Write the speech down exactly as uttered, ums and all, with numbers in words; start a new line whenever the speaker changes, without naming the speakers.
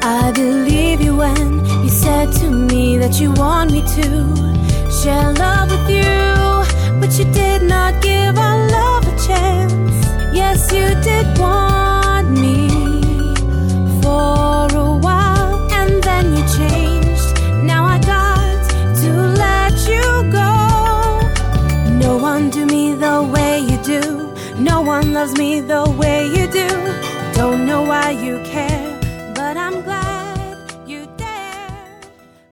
I believe you when you said to me that you want me to share love with you, but you did not give our love a chance. Yes, you did want me for a while, and then you changed. Now I got to let you go. No one do me the way you do. No one loves me the way you do. Don't know why you